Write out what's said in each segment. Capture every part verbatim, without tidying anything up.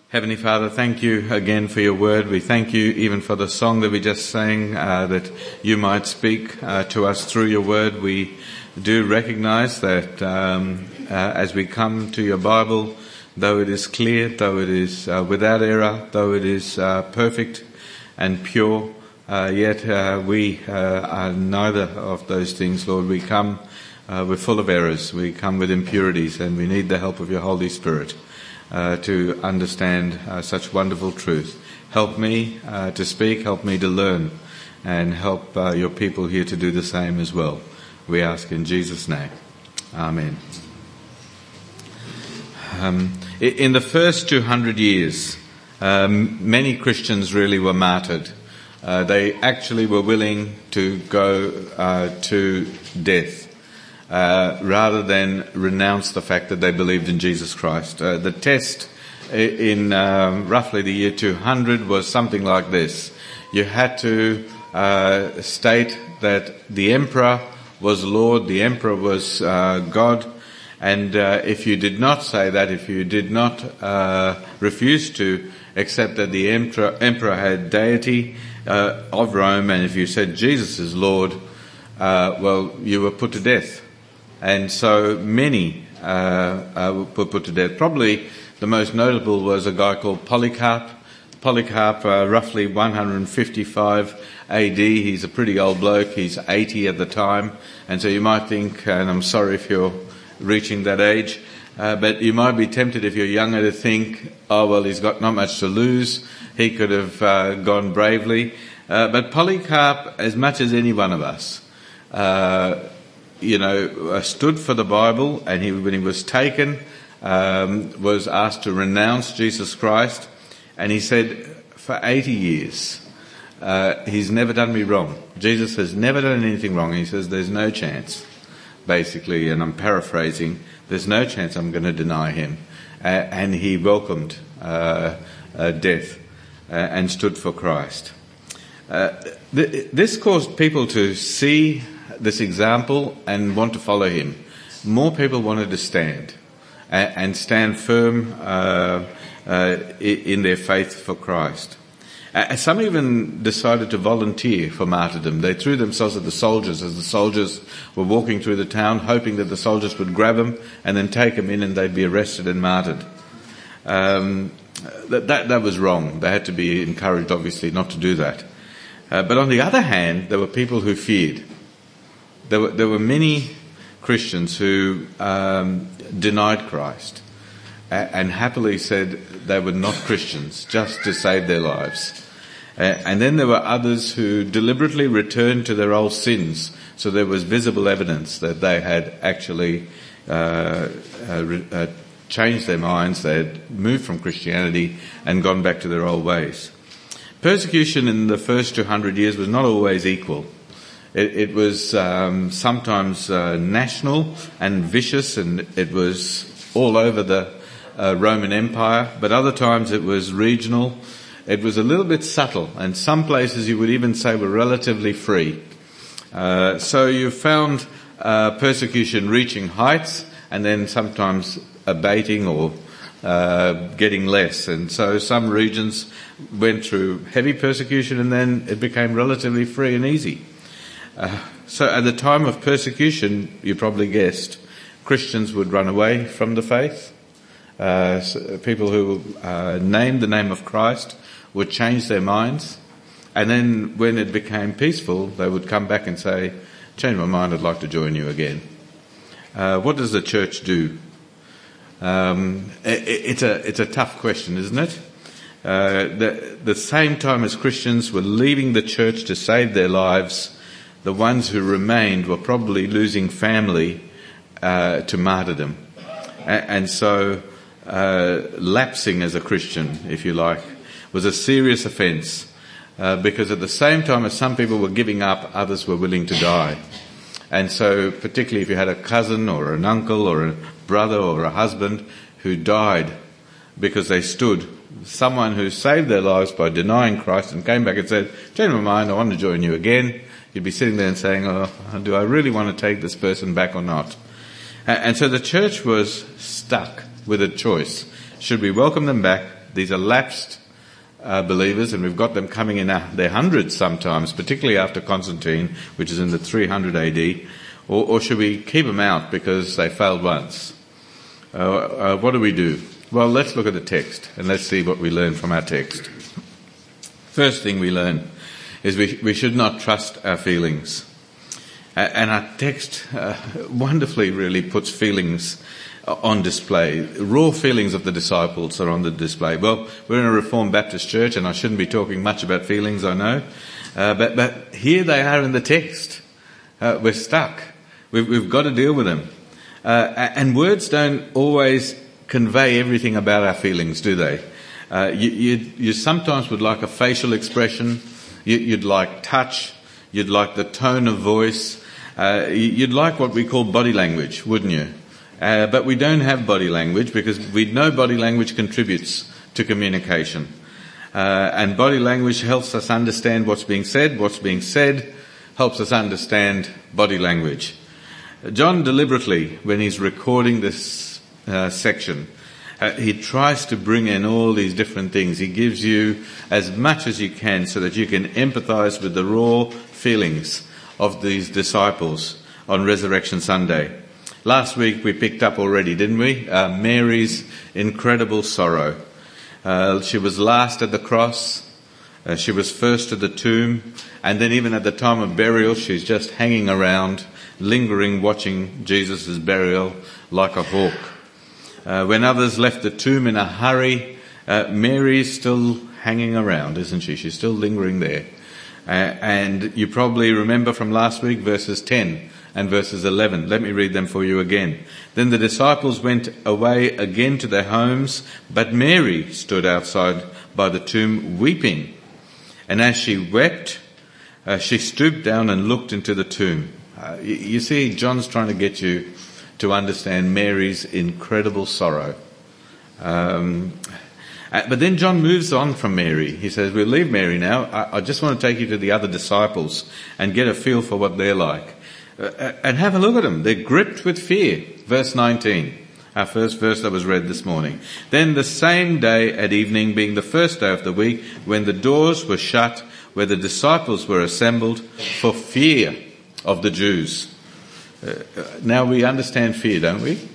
Heavenly Father, thank you again for your word. We thank you even for the song that we just sang, uh, that you might speak uh, to us through your word. We do recognize that um, uh, as we come to your Bible, though it is clear, though it is uh, without error, though it is uh, perfect and pure, uh, yet uh, we uh, are neither of those things, Lord. We come, uh, we're full of errors, we come with impurities, and we need the help of your Holy Spirit Uh, to understand uh, such wonderful truth. Help me uh, to speak, help me to learn, and help uh, your people here to do the same as well. We ask in Jesus' name. Amen. Um, in the first two hundred years, um, many Christians really were martyred. Uh, they actually were willing to go uh, to death. Uh, rather than renounce the fact that they believed in Jesus Christ. Uh, the test in um, roughly the year two hundred was something like this. You had to uh, state that the emperor was Lord, the emperor was uh, God, and uh, if you did not say that, if you did not uh, refuse to accept that the emperor, emperor had deity uh, of Rome, and if you said Jesus is Lord, uh, well, you were put to death. And so many uh, uh, were put to death. Probably the most notable was a guy called Polycarp. Polycarp, uh, roughly one fifty-five A D. He's a pretty old bloke. He's eighty at the time. And so you might think, and I'm sorry if you're reaching that age, uh, but you might be tempted if you're younger to think, oh, well, he's got not much to lose. He could have uh, gone bravely. Uh, but Polycarp, as much as any one of us, uh, you know, uh, stood for the Bible, and he, when he was taken, um, was asked to renounce Jesus Christ, and he said, for eighty years, uh, he's never done me wrong. Jesus has never done anything wrong. He says, there's no chance, basically, and I'm paraphrasing, there's no chance I'm going to deny him. Uh, and he welcomed uh, uh, death uh, and stood for Christ. Uh, th- this caused people to see this example and want to follow him. More people wanted to stand and, and stand firm uh, uh, in their faith for Christ. Uh, some even decided to volunteer for martyrdom. They threw themselves at the soldiers as the soldiers were walking through the town, hoping that the soldiers would grab them and then take them in, and they'd be arrested and martyred. Um, that, that, that was wrong. They had to be encouraged, obviously, not to do that. Uh, but on the other hand, there were people who feared. There were, there were many Christians who um, denied Christ and, and happily said they were not Christians just to save their lives. Uh, and then there were others who deliberately returned to their old sins, so there was visible evidence that they had actually uh, uh, uh, changed their minds, they had moved from Christianity and gone back to their old ways. Persecution in the first two hundred years was not always equal. It, it was um, sometimes uh, national and vicious, and it was all over the uh, Roman Empire, but other times it was regional. It was a little bit subtle, and some places you would even say were relatively free. Uh, so you found uh, persecution reaching heights and then sometimes abating or uh, getting less. And so some regions went through heavy persecution, and then it became relatively free and easy. Uh, so at the time of persecution, you probably guessed, Christians would run away from the faith. Uh, so people who uh, named the name of Christ would change their minds. And then when it became peaceful, they would come back and say, change my mind, I'd like to join you again. Uh, what does the church do? Um, it, it's a, it's a tough question, isn't it? Uh, the, the same time as Christians were leaving the church to save their lives, the ones who remained were probably losing family uh, to martyrdom. And, and so uh, lapsing as a Christian, if you like, was a serious offence, uh, because at the same time as some people were giving up, others were willing to die. And so particularly if you had a cousin or an uncle or a brother or a husband who died because they stood, someone who saved their lives by denying Christ and came back and said, change my mind, I want to join you again, you'd be sitting there and saying, oh, do I really want to take this person back or not? And so the church was stuck with a choice. Should we welcome them back These are lapsed uh, believers, and we've got them coming in uh, their hundreds sometimes, particularly after Constantine, which is in the three hundred A D. Or, or should we keep them out because they failed once? Uh, uh, what do we do? Well, let's look at the text and let's see what we learn from our text. First thing we learn is we, we should not trust our feelings. Uh, and our text uh, wonderfully really puts feelings on display. Raw feelings of the disciples are on the display. Well, we're in a Reformed Baptist church and I shouldn't be talking much about feelings, I know. Uh, but, but here they are in the text. Uh, we're stuck. We've, we've got to deal with them. Uh, and words don't always convey everything about our feelings, do they? Uh, you, you, you sometimes would like a facial expression. You, you'd like touch. You'd like the tone of voice. Uh, you'd like what we call body language, wouldn't you? Uh, but we don't have body language because we know body language contributes to communication. Uh, and body language helps us understand what's being said. What's being said helps us understand body language. John deliberately, when he's recording this uh, section, uh, he tries to bring in all these different things. He gives you as much as you can so that you can empathize with the raw feelings of these disciples on Resurrection Sunday. Last week we picked up already, didn't we? Uh, Mary's incredible sorrow. Uh, she was last at the cross. Uh, she was first at the tomb. And then even at the time of burial, she's just hanging around, lingering, watching Jesus' burial like a hawk. Uh, when others left the tomb in a hurry, uh, Mary's still hanging around, isn't she? She's still lingering there. Uh, and you probably remember from last week verses ten and verses eleven. Let me read them for you again. Then the disciples went away again to their homes, but Mary stood outside by the tomb weeping. And as she wept, uh, she stooped down and looked into the tomb. Uh, you, you see, John's trying to get you to understand Mary's incredible sorrow. Um, but then John moves on from Mary. He says, we'll leave Mary now. I, I just want to take you to the other disciples and get a feel for what they're like. Uh, and have a look at them. They're gripped with fear. Verse nineteen, our first verse that was read this morning. Then the same day at evening, being the first day of the week, when the doors were shut, where the disciples were assembled, for fear of the Jews. Uh, now we understand fear, don't we?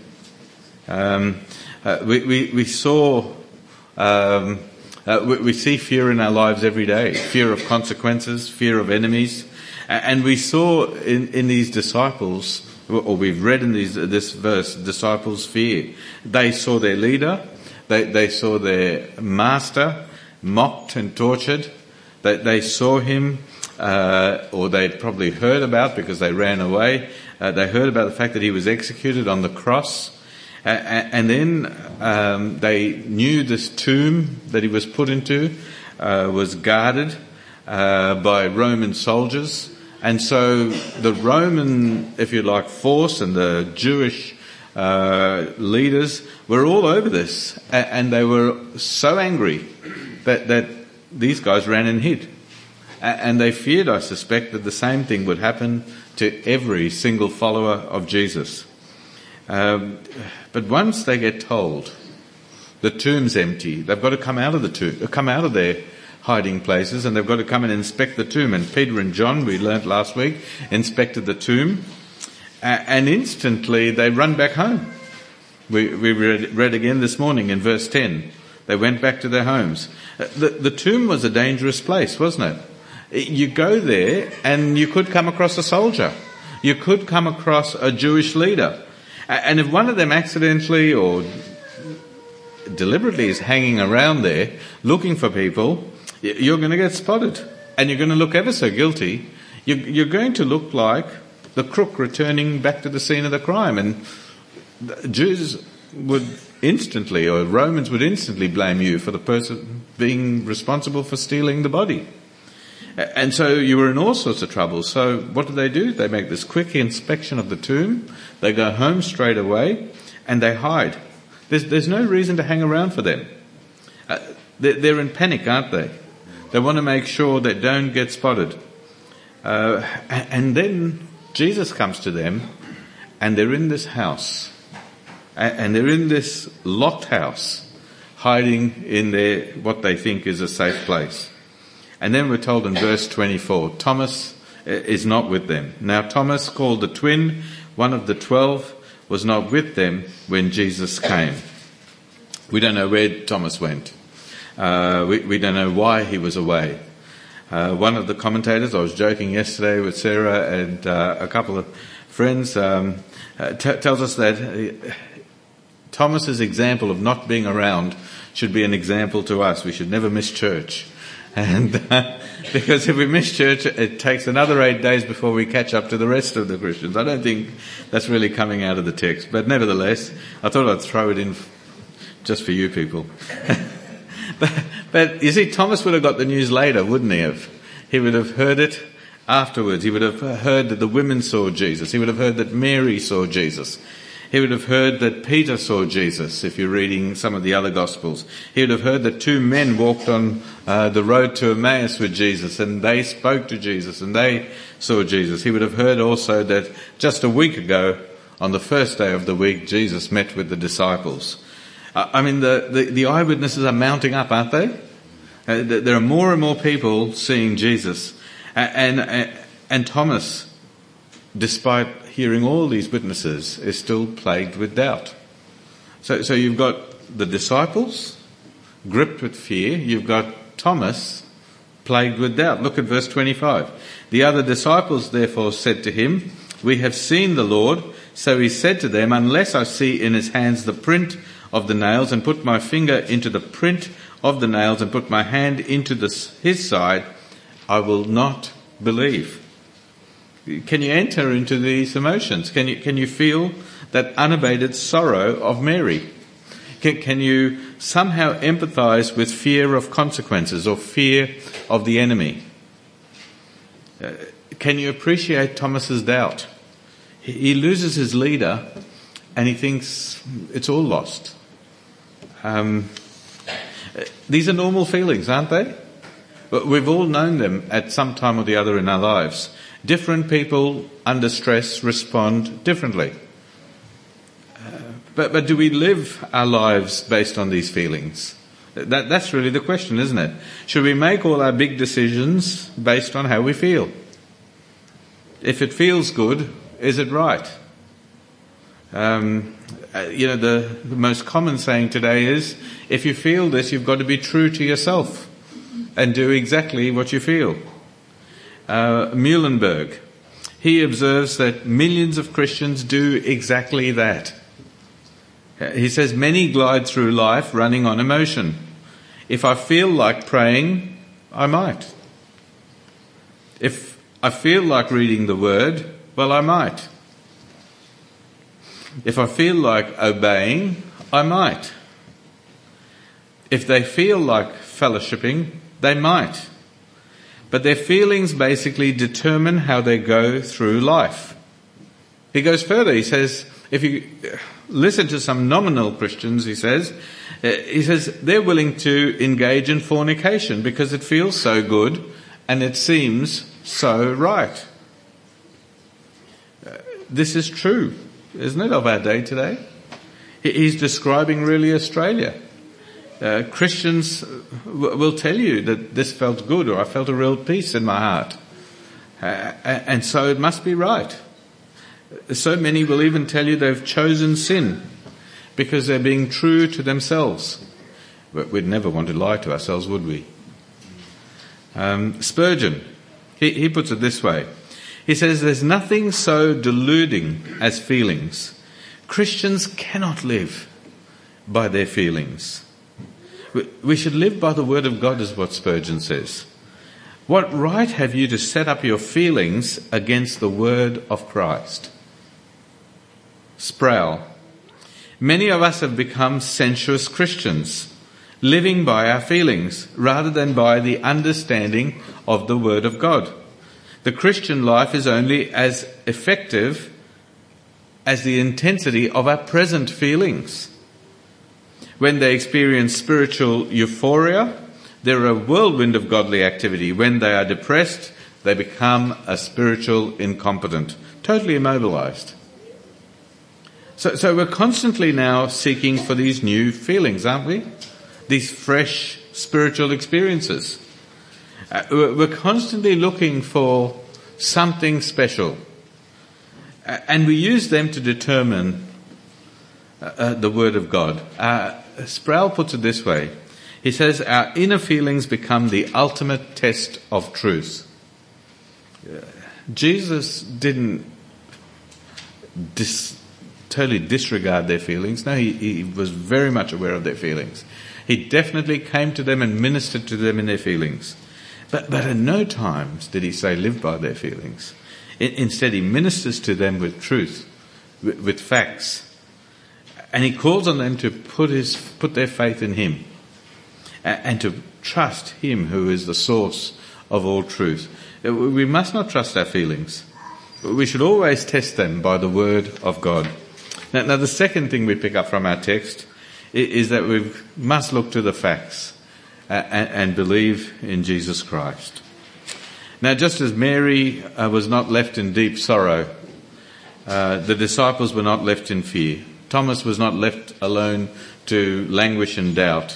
Um, uh, we, we, we saw, um, uh, we, we see fear in our lives every day. Fear of consequences, fear of enemies. And we saw in, in these disciples, or we've read in these, this verse, disciples' fear. They saw their leader, they, they saw their master mocked and tortured. They, they saw him, uh, or they'd probably heard about because they ran away. Uh, they heard about the fact that he was executed on the cross. Uh, and then um, they knew this tomb that he was put into uh, was guarded uh, by Roman soldiers. And so the Roman, if you like, force and the Jewish uh, leaders were all over this. And they were so angry that, that these guys ran and hid. And they feared, I suspect, that the same thing would happen to every single follower of Jesus. Um, but once they get told the tomb's empty, they've got to come out of the tomb, come out of their hiding places, and they've got to come and inspect the tomb. And Peter and John, we learnt last week, inspected the tomb, and instantly they run back home. We, we read, read again this morning in verse ten. They went back to their homes. The, the tomb was a dangerous place, wasn't it? You go there and you could come across a soldier. You could come across a Jewish leader. And if one of them accidentally or deliberately is hanging around there looking for people, you're going to get spotted. And you're going to look ever so guilty. You're going to look like the crook returning back to the scene of the crime. And Jews would instantly, or Romans would instantly blame you for the person being responsible for stealing the body. And so you were in all sorts of trouble. So what do they do? They make this quick inspection of the tomb. They go home straight away and they hide. There's, there's no reason to hang around for them. Uh, they're, they're in panic, aren't they? They want to make sure they don't get spotted. Uh, and then Jesus comes to them and they're in this house. And they're in this locked house, hiding in their, what they think is a safe place. And then we're told in verse twenty-four, Thomas is not with them. Now Thomas, called the twin, one of the twelve, was not with them when Jesus came. We don't know where Thomas went. Uh, we, we don't know why he was away. Uh, one of the commentators, I was joking yesterday with Sarah and uh, a couple of friends, um, uh, t- tells us that uh, Thomas's example of not being around should be an example to us. We should never miss church. And uh, because if we miss church, it takes another eight days before we catch up to the rest of the Christians. I don't think that's really coming out of the text. But nevertheless, I thought I'd throw it in just for you people. but, but you see, Thomas would have got the news later, wouldn't he have? He would have heard it afterwards. He would have heard that the women saw Jesus. He would have heard that Mary saw Jesus. He would have heard that Peter saw Jesus, if you're reading some of the other Gospels. He would have heard that two men walked on uh, the road to Emmaus with Jesus, and they spoke to Jesus, and they saw Jesus. He would have heard also that just a week ago, on the first day of the week, Jesus met with the disciples. Uh, I mean, the, the, the eyewitnesses are mounting up, aren't they? Uh, there are more and more people seeing Jesus. And, and, and Thomas, despite hearing all these witnesses, is still plagued with doubt. So, so you've got the disciples gripped with fear. You've got Thomas plagued with doubt. Look at verse twenty-five. The other disciples therefore said to him, "We have seen the Lord." So he said to them, "Unless I see in his hands the print of the nails, and put my finger into the print of the nails, and put my hand into the, his side, I will not believe." Can you enter into these emotions? Can you, can you feel that unabated sorrow of Mary? Can, can you somehow empathize with fear of consequences or fear of the enemy? Uh, can you appreciate Thomas's doubt? He, he loses his leader and he thinks it's all lost. Um, these are normal feelings, aren't they? But we've all known them at some time or the other in our lives. Different people under stress respond differently. Uh, but, but do we live our lives based on these feelings? That, that's really the question, isn't it? Should we make all our big decisions based on how we feel? If it feels good, is it right? Um, uh, you know, the, the most common saying today is, if you feel this, you've got to be true to yourself and do exactly what you feel. Uh, Muhlenberg, he observes that millions of Christians do exactly that. He says, many glide through life running on emotion. If I feel like praying, I might. If I feel like reading the word, well, I might. If I feel like obeying, I might. If they feel like fellowshipping, they might. But their feelings basically determine how they go through life. He goes further. He says, if you listen to some nominal Christians, he says, he says they're willing to engage in fornication because it feels so good and it seems so right. This is true, isn't it, of our day today? He's describing really Australia. Uh, Christians w- will tell you that this felt good, or I felt a real peace in my heart. Uh, and so it must be right. So many will even tell you they've chosen sin because they're being true to themselves. But we'd never want to lie to ourselves, would we? Um, Spurgeon, he, he puts it this way. He says, there's nothing so deluding as feelings. Christians cannot live by their feelings. We should live by the word of God, is what Spurgeon says. What right have you to set up your feelings against the word of Christ? Sproul. Many of us have become sensuous Christians, living by our feelings rather than by the understanding of the word of God. The Christian life is only as effective as the intensity of our present feelings. When they experience spiritual euphoria, they're a whirlwind of godly activity. When they are depressed, they become a spiritual incompetent, totally immobilized. So, so we're constantly now seeking for these new feelings, aren't we? these fresh spiritual experiences. Uh, we're constantly looking for something special. Uh, and we use them to determine uh, uh, the Word of God. Uh, Sproul puts it this way. He says, our inner feelings become the ultimate test of truth. Uh, Jesus didn't dis- totally disregard their feelings. No, he, he was very much aware of their feelings. He definitely came to them and ministered to them in their feelings. But, but at no times did he say live by their feelings. I, instead, he ministers to them with truth, with, with facts. And he calls on them to put his put their faith in him and, and to trust him who is the source of all truth. We must not trust our feelings. We should always test them by the word of God. Now, now the second thing we pick up from our text is that we must look to the facts and, and believe in Jesus Christ. Now, just as Mary uh, was not left in deep sorrow, uh, the disciples were not left in fear. Thomas was not left alone to languish in doubt.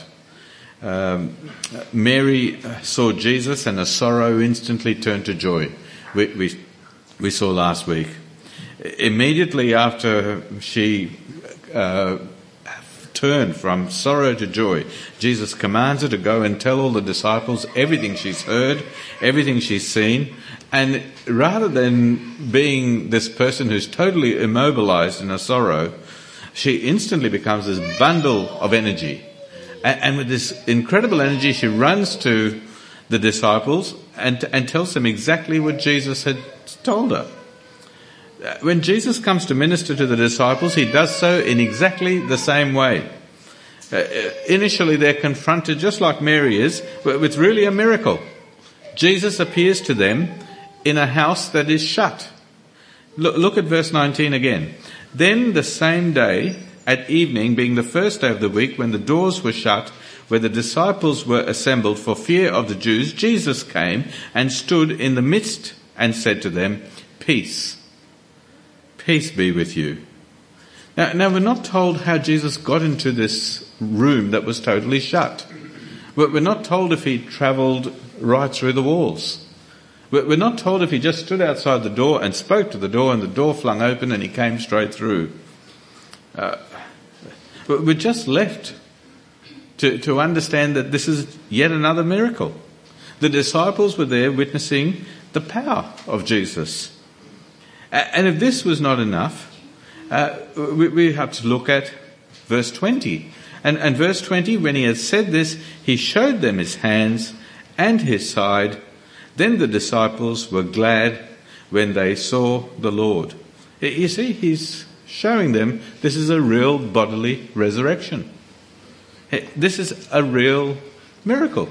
Um, Mary saw Jesus and her sorrow instantly turned to joy. We, we, we saw last week. Immediately after she uh, turned from sorrow to joy, Jesus commands her to go and tell all the disciples everything she's heard, everything she's seen. And rather than being this person who's totally immobilized in her sorrow, she instantly becomes this bundle of energy. And with this incredible energy, she runs to the disciples and, and tells them exactly what Jesus had told her. When Jesus comes to minister to the disciples, he does so in exactly the same way. Uh, initially, they're confronted, just like Mary is, with really a miracle. Jesus appears to them in a house that is shut. Look, look at verse nineteen again. Then the same day, at evening, being the first day of the week, when the doors were shut, where the disciples were assembled for fear of the Jews, Jesus came and stood in the midst and said to them, Peace. Peace be with you. Now, now we're not told how Jesus got into this room that was totally shut. We're not told if he travelled right through the walls. We're not told if he just stood outside the door and spoke to the door and the door flung open and he came straight through. Uh, we're just left to, to understand that this is yet another miracle. The disciples were there witnessing the power of Jesus. And if this was not enough, uh, we, we have to look at verse twenty. And, and verse twenty, when he had said this, he showed them his hands and his side. Then the disciples were glad when they saw the Lord. You see, he's showing them this is a real bodily resurrection. This is a real miracle.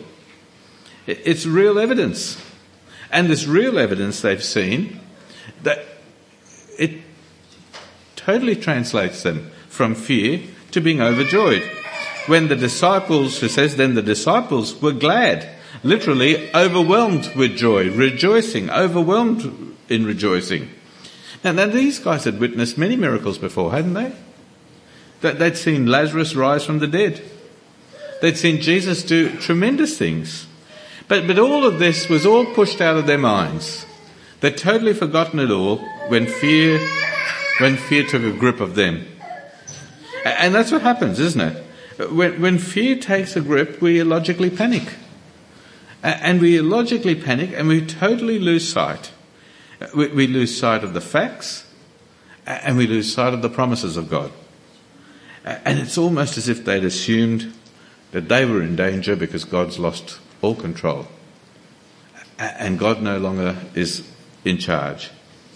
It's real evidence. And this real evidence they've seen, that it totally translates them from fear to being overjoyed. When the disciples, who says, then the disciples were glad, literally overwhelmed with joy, rejoicing, overwhelmed in rejoicing. Now, now these guys had witnessed many miracles before, hadn't they? That they'd seen Lazarus rise from the dead. They'd seen Jesus do tremendous things. But, but all of this was all pushed out of their minds. They'd totally forgotten it all when fear, when fear took a grip of them. And that's what happens, isn't it? When, when fear takes a grip, we illogically panic. And we illogically panic and we totally lose sight. We, we lose sight of the facts and we lose sight of the promises of God. And it's almost as if they'd assumed that they were in danger because God's lost all control. And God no longer is in charge.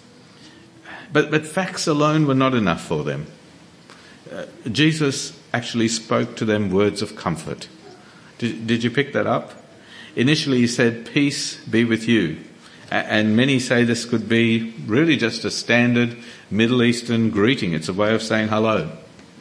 But, but facts alone were not enough for them. Uh, Jesus actually spoke to them words of comfort. Did, did you pick that up? Initially he said, peace be with you. And many say this could be really just a standard Middle Eastern greeting. It's a way of saying hello.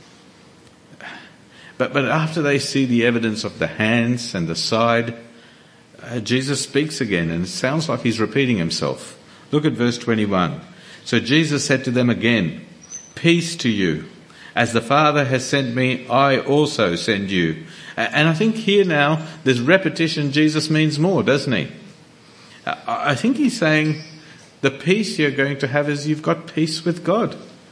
But, but after they see the evidence of the hands and the side, uh, Jesus speaks again, and it sounds like he's repeating himself. Look at verse twenty-one. So Jesus said to them again, peace to you. As the Father has sent me, I also send you. And I think here now, this repetition, Jesus means more, doesn't he? I think he's saying the peace you're going to have is you've got peace with God.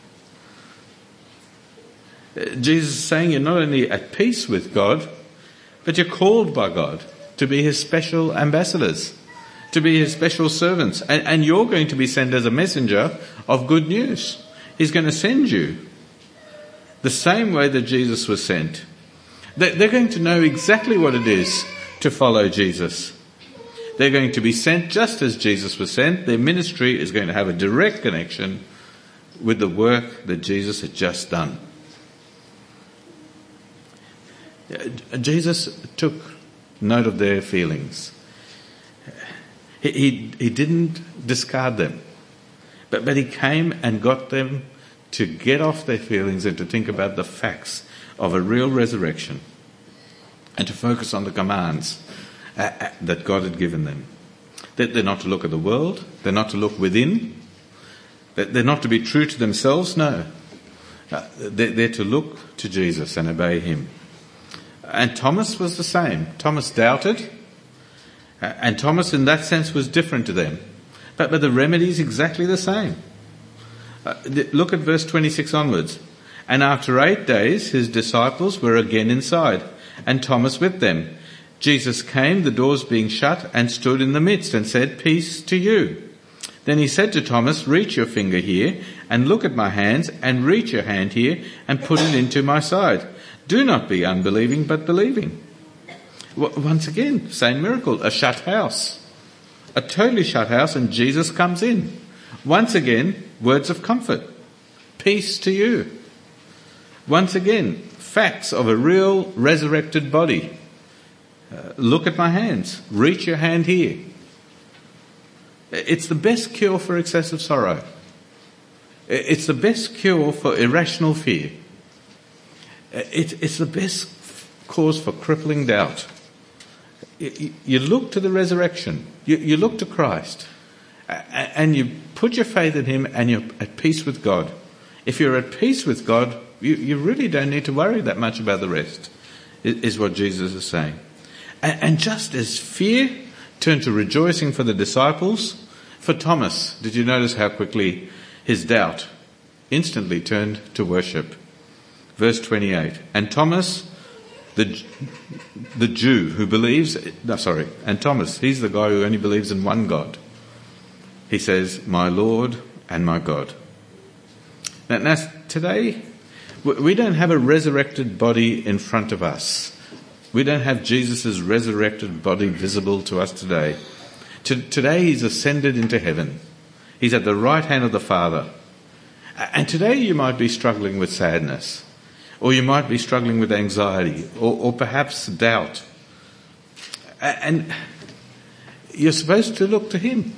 Jesus is saying you're not only at peace with God, but you're called by God to be his special ambassadors, to be his special servants. And, and you're going to be sent as a messenger of good news. He's going to send you the same way that Jesus was sent. They're going to know exactly what it is to follow Jesus. They're going to be sent just as Jesus was sent. Their ministry is going to have a direct connection with the work that Jesus had just done. Jesus took note of their feelings. He, he, he didn't discard them, but, but he came and got them to get off their feelings and to think about the facts of a real resurrection and to focus on the commands uh, that God had given them. That they're not to look at the world, they're not to look within, that they're not to be true to themselves, no. Uh, they're, they're to look to Jesus and obey him. And Thomas was the same. Thomas doubted, uh, and Thomas in that sense was different to them. But, but the remedy is exactly the same. Uh, look at verse twenty-six onwards. And after eight days his disciples were again inside, and Thomas with them. Jesus came, the doors being shut, and stood in the midst, and said, Peace to you. Then he said to Thomas, Reach your finger here, and look at my hands, and reach your hand here, and put it into my side. Do not be unbelieving, but believing. Once again, same miracle, a shut house. A totally shut house, and Jesus comes in. Once again, words of comfort. Peace to you. Once again, facts of a real resurrected body. Uh, look at my hands. Reach your hand here. It's the best cure for excessive sorrow. It's the best cure for irrational fear. It, it's the best cause for crippling doubt. You, you look to the resurrection. You, you look to Christ. And you put your faith in him and you're at peace with God. If you're at peace with God, you, you really don't need to worry that much about the rest, is what Jesus is saying. And, and just as fear turned to rejoicing for the disciples, for Thomas, did you notice how quickly his doubt instantly turned to worship? Verse twenty-eight. And Thomas, the the Jew who believes, no, sorry, and Thomas, he's the guy who only believes in one God. He says, my Lord and my God. Now, now today, we don't have a resurrected body in front of us. We don't have Jesus' resurrected body visible to us today. Today he's ascended into heaven. He's at the right hand of the Father. And today you might be struggling with sadness, or you might be struggling with anxiety, or, or perhaps doubt. And you're supposed to look to him.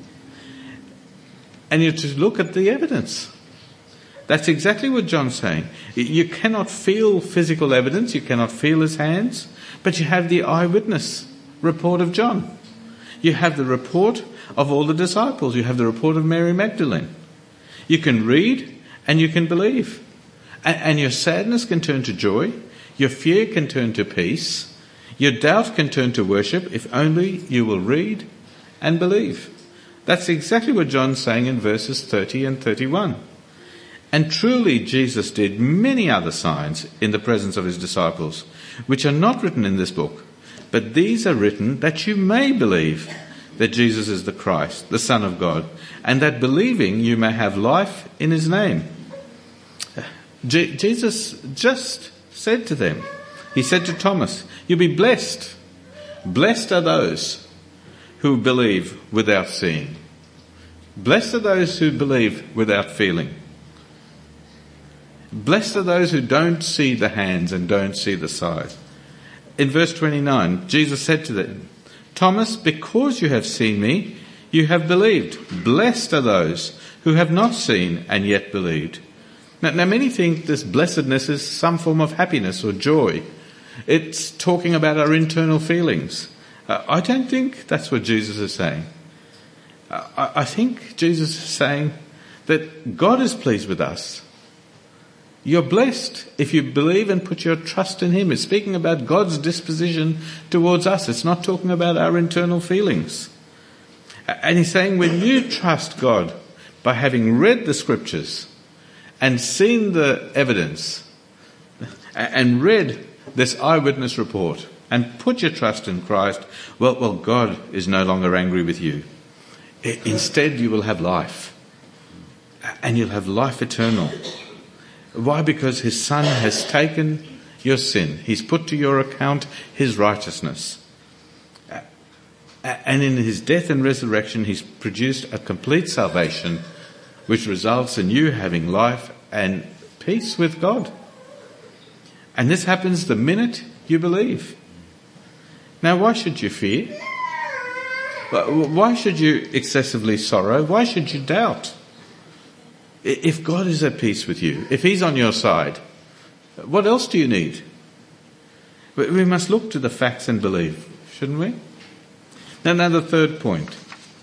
And you're to look at the evidence. That's exactly what John's saying. You cannot feel physical evidence, you cannot feel his hands, but you have the eyewitness report of John. You have the report of all the disciples. You have the report of Mary Magdalene. You can read and you can believe. And, and your sadness can turn to joy. Your fear can turn to peace. Your doubt can turn to worship if only you will read and believe. That's exactly what John's saying in verses thirty and thirty-one. And truly Jesus did many other signs in the presence of his disciples, which are not written in this book, but these are written that you may believe that Jesus is the Christ, the Son of God, and that believing you may have life in his name. Je- Jesus just said to them, he said to Thomas, you'll be blessed. Blessed are those who believe without seeing. Blessed are those who believe without feeling. Blessed are those who don't see the hands and don't see the side. In verse twenty-nine, Jesus said to them, Thomas, because you have seen me, you have believed. Blessed are those who have not seen and yet believed. Now, now many think this blessedness is some form of happiness or joy. It's talking about our internal feelings. Uh, I don't think that's what Jesus is saying. Uh, I, I think Jesus is saying that God is pleased with us. You're blessed if you believe and put your trust in him. It's speaking about God's disposition towards us. It's not talking about our internal feelings. And he's saying when you trust God by having read the scriptures and seen the evidence and read this eyewitness report and put your trust in Christ, well, well, God is no longer angry with you. Instead, you will have life. And you'll have life eternal. Why? Because his Son has taken your sin. He's put to your account his righteousness. And in his death and resurrection, he's produced a complete salvation, which results in you having life and peace with God. And this happens the minute you believe. Now, why should you fear? Why should you excessively sorrow? Why should you doubt? If God is at peace with you, if he's on your side, what else do you need? We must look to the facts and believe, shouldn't we? Now, now the third point.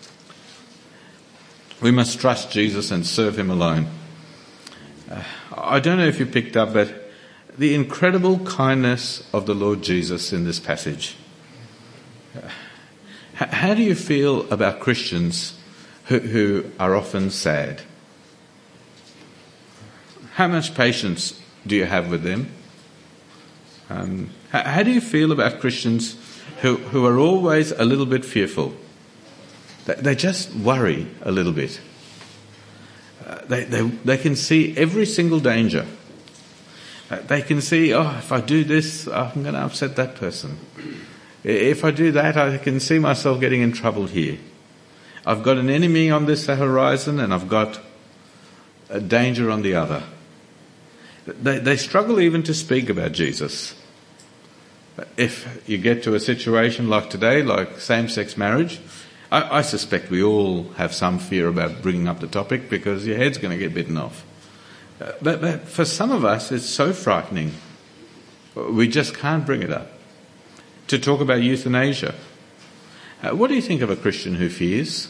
We must trust Jesus and serve him alone. Uh, I don't know if you picked up, but the incredible kindness of the Lord Jesus in this passage. Uh, how do you feel about Christians who, who are often sad? How much patience do you have with them? Um, how, how do you feel about Christians who, who are always a little bit fearful? They, they just worry a little bit. Uh, they, they, they can see every single danger. Uh, they can see, oh, if I do this, I'm going to upset that person. If I do that, I can see myself getting in trouble here. I've got an enemy on this horizon and I've got a danger on the other. They, they struggle even to speak about Jesus. If you get to a situation like today, like same-sex marriage, I, I suspect we all have some fear about bringing up the topic because your head's going to get bitten off. Uh, but, but for some of us, it's so frightening. We just can't bring it up. To talk about euthanasia. Uh, what do you think of a Christian who fears?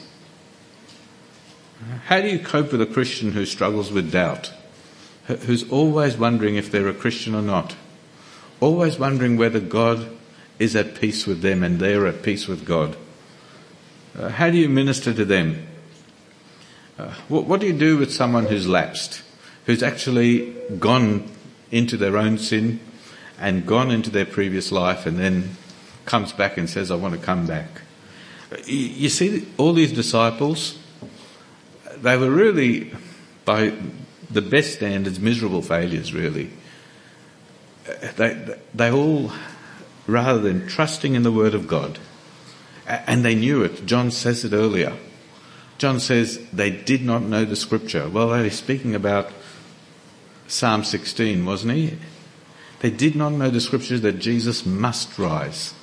How do you cope with a Christian who struggles with doubt? Who's always wondering if they're a Christian or not? Always wondering whether God is at peace with them and they're at peace with God. Uh, how do you minister to them? Uh, what, what do you do with someone who's lapsed? Who's actually gone into their own sin and gone into their previous life and then comes back and says, I want to come back. You, you see, all these disciples, they were really, by the best standards, miserable failures, really. They, they all, rather than trusting in the Word of God, and they knew it. John says it earlier. John says they did not know the Scripture. Well, he's speaking about Psalm sixteen, wasn't he? They did not know the Scriptures that Jesus must rise.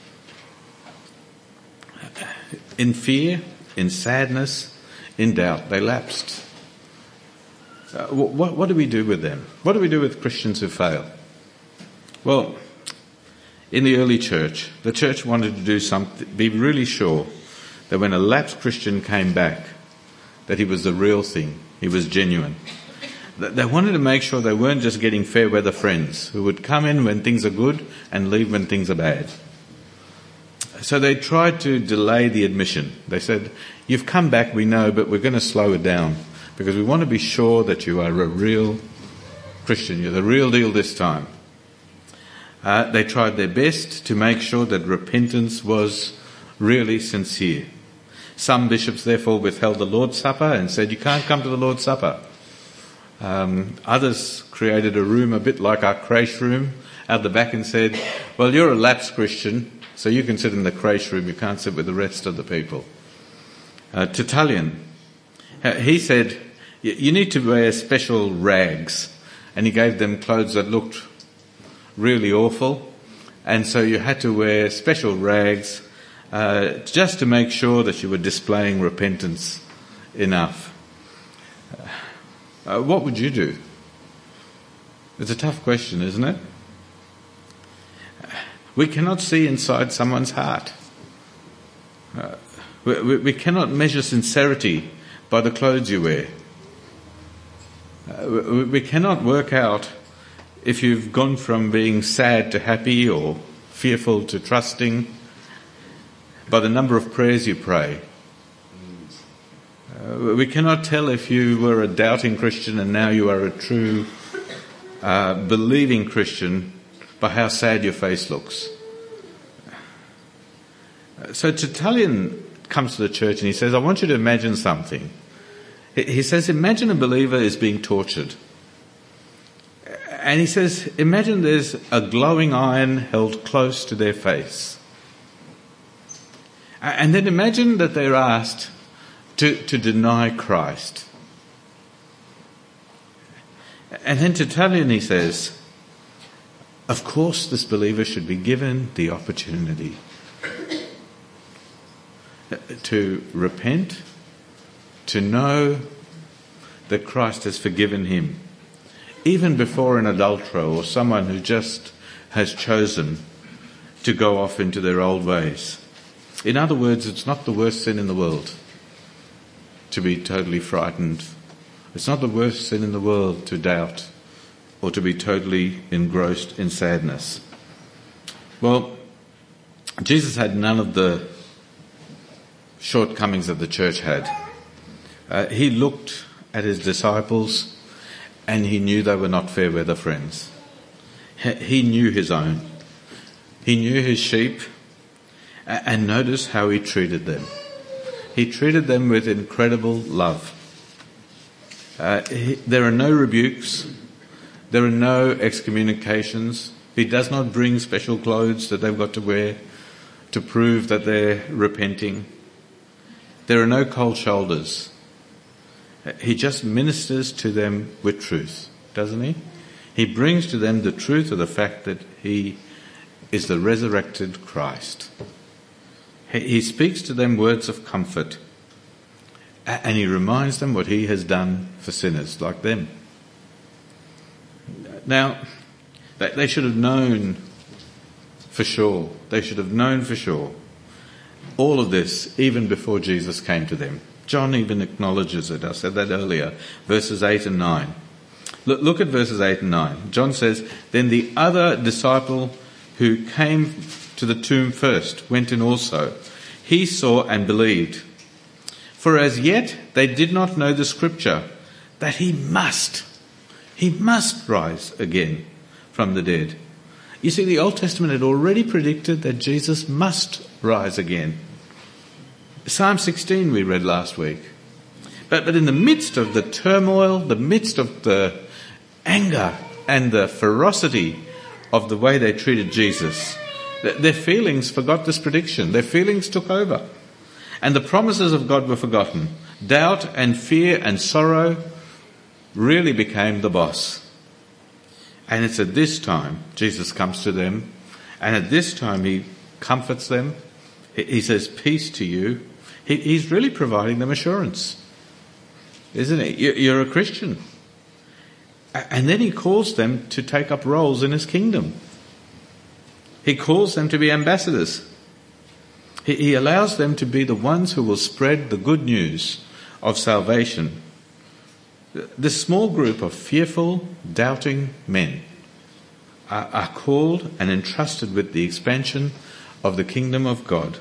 In fear, in sadness, in doubt, they lapsed. Uh, what, what do we do with them? What do we do with Christians who fail? Well, in the early church, the church wanted to do something, be really sure that when a lapsed Christian came back, that he was the real thing, he was genuine. They wanted to make sure they weren't just getting fair weather friends who would come in when things are good and leave when things are bad. So they tried to delay the admission. They said, you've come back, we know, but we're going to slow it down because we want to be sure that you are a real Christian. You're the real deal this time. Uh, they tried their best to make sure that repentance was really sincere. Some bishops therefore withheld the Lord's Supper and said, you can't come to the Lord's Supper. Um, others created a room a bit like our creche room out the back and said, well, you're a lapsed Christian, so you can sit in the creche room, you can't sit with the rest of the people. Uh, Tertullian, uh, he said, you need to wear special rags, and he gave them clothes that looked really awful, and so you had to wear special rags uh, just to make sure that you were displaying repentance enough. Uh, what would you do? It's a tough question, isn't it? We cannot see inside someone's heart. Uh, we, we cannot measure sincerity by the clothes you wear. Uh, we, we cannot work out if you've gone from being sad to happy or fearful to trusting by the number of prayers you pray. Uh, we cannot tell if you were a doubting Christian and now you are a true uh, believing Christian by how sad your face looks. So Tertullian comes to the church and he says, I want you to imagine something. He says, imagine a believer is being tortured. And he says, imagine there's a glowing iron held close to their face. And then imagine that they're asked to, to deny Christ. And then Tertullian, he says, of course this believer should be given the opportunity to repent, to know that Christ has forgiven him, even before an adulterer or someone who just has chosen to go off into their old ways. In other words, it's not the worst sin in the world to be totally frightened. It's not the worst sin in the world to doubt or to be totally engrossed in sadness. Well, Jesus had none of the shortcomings that the church had. Uh, he looked at his disciples and he knew they were not fair weather friends. He knew his own. He knew his sheep, and notice how he treated them. He treated them with incredible love. Uh, he, there are no rebukes. There are no excommunications. He does not bring special clothes that they've got to wear to prove that they're repenting. There are no cold shoulders. He just ministers to them with truth, doesn't he? He brings to them the truth of the fact that he is the resurrected Christ. He speaks to them words of comfort, and he reminds them what he has done for sinners like them. Now, they should have known for sure. They should have known for sure all of this even before Jesus came to them. John even acknowledges it. I said that earlier. Verses eight and nine. Look, look at verses eight and nine. John says, then the other disciple who came to the tomb first went in also. He saw and believed. For as yet they did not know the scripture, that he must, he must rise again from the dead. You see, the Old Testament had already predicted that Jesus must rise again. Psalm sixteen we read last week. But, but in the midst of the turmoil, the midst of the anger and the ferocity of the way they treated Jesus, their feelings forgot this prediction. Their feelings took over. And the promises of God were forgotten. Doubt and fear and sorrow really became the boss. And it's at this time Jesus comes to them, and at this time he comforts them. He says, peace to you. He's really providing them assurance, isn't he? You're a Christian. And then he calls them to take up roles in his kingdom. He calls them to be ambassadors. He allows them to be the ones who will spread the good news of salvation. This small group of fearful, doubting men are, are called and entrusted with the expansion of the kingdom of God.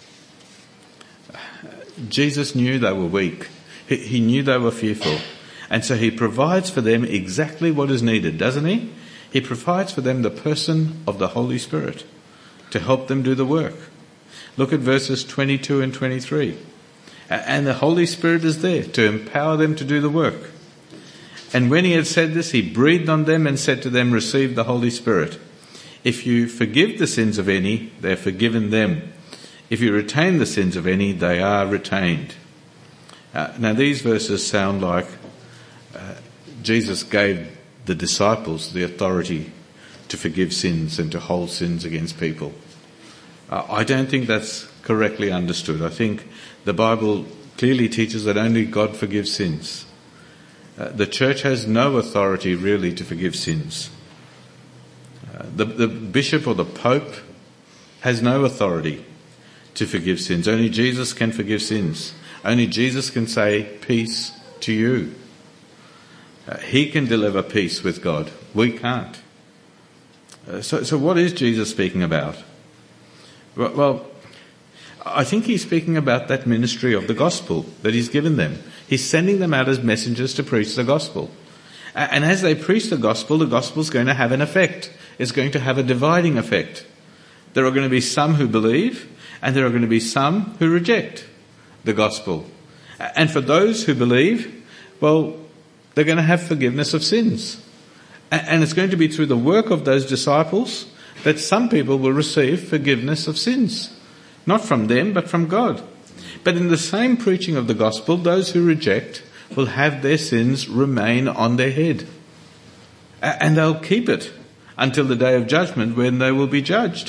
Jesus knew they were weak. He, he knew they were fearful. And so he provides for them exactly what is needed, doesn't he? He provides for them the person of the Holy Spirit to help them do the work. Look at verses twenty-two and twenty-three. And the Holy Spirit is there to empower them to do the work. And when he had said this, he breathed on them and said to them, receive the Holy Spirit. If you forgive the sins of any, they are forgiven them. If you retain the sins of any, they are retained. Uh, now these verses sound like uh, Jesus gave the disciples the authority to forgive sins and to hold sins against people. Uh, I don't think that's correctly understood. I think the Bible clearly teaches that only God forgives sins. Uh, the church has no authority really to forgive sins. Uh, the, the bishop or the pope has no authority to forgive sins. Only Jesus can forgive sins. Only Jesus can say, peace to you. Uh, he can deliver peace with God. We can't. Uh, so, so what is Jesus speaking about? Well, well, I think he's speaking about that ministry of the gospel that he's given them. He's sending them out as messengers to preach the gospel. And as they preach the gospel, the gospel's going to have an effect. It's going to have a dividing effect. There are going to be some who believe, and there are going to be some who reject the gospel. And for those who believe, well, they're going to have forgiveness of sins. And it's going to be through the work of those disciples that some people will receive forgiveness of sins. Not from them, but from God. But in the same preaching of the gospel, those who reject will have their sins remain on their head. And they'll keep it until the day of judgment when they will be judged.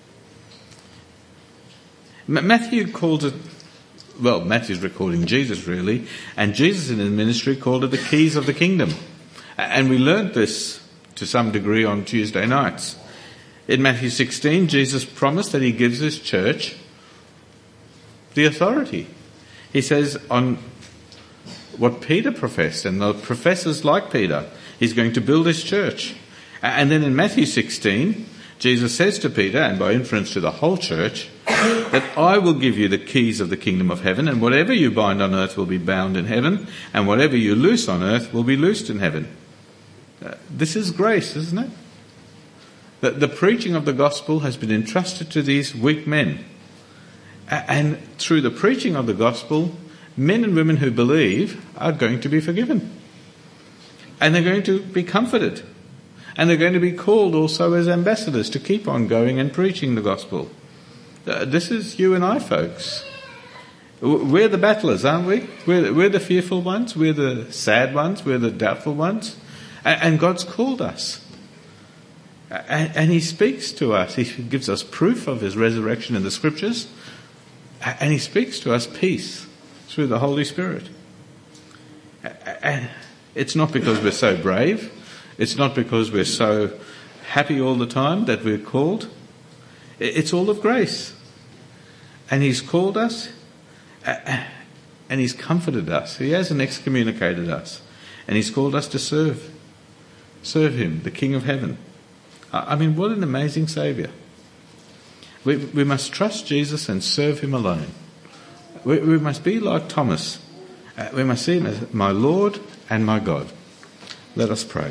Matthew calls it, well, Matthew's recording Jesus really, and Jesus in his ministry called it the keys of the kingdom. And we learned this to some degree on Tuesday nights. In Matthew sixteen, Jesus promised that he gives his church the authority. He says on what Peter professed, and the professors like Peter, he's going to build his church. And then in Matthew sixteen, Jesus says to Peter, and by inference to the whole church, that I will give you the keys of the kingdom of heaven, and whatever you bind on earth will be bound in heaven, and whatever you loose on earth will be loosed in heaven. Uh, this is grace, isn't it? The, the preaching of the gospel has been entrusted to these weak men. And through the preaching of the gospel, men and women who believe are going to be forgiven. And they're going to be comforted. And they're going to be called also as ambassadors to keep on going and preaching the gospel. Uh, this is you and I, folks. We're the battlers, aren't we? We're, we're the fearful ones. We're the sad ones. We're the doubtful ones. And, and God's called us. And, and he speaks to us. He gives us proof of his resurrection in the scriptures. And he speaks to us peace through the Holy Spirit. And it's not because we're so brave. It's not because we're so happy all the time that we're called. It's all of grace. And he's called us and he's comforted us. He hasn't excommunicated us. And he's called us to serve. Serve him, the King of Heaven. I mean, what an amazing Saviour. We, we must trust Jesus and serve him alone. We, we must be like Thomas. Uh, we must see him as my Lord and my God. Let us pray.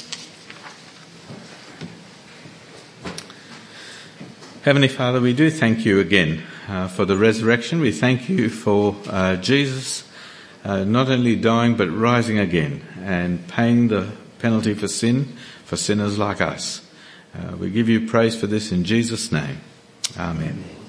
Heavenly Father, we do thank you again uh, for the resurrection. We thank you for uh, Jesus uh, not only dying but rising again and paying the penalty for sin, for sinners like us. Uh, we give you praise for this in Jesus' name. Amen.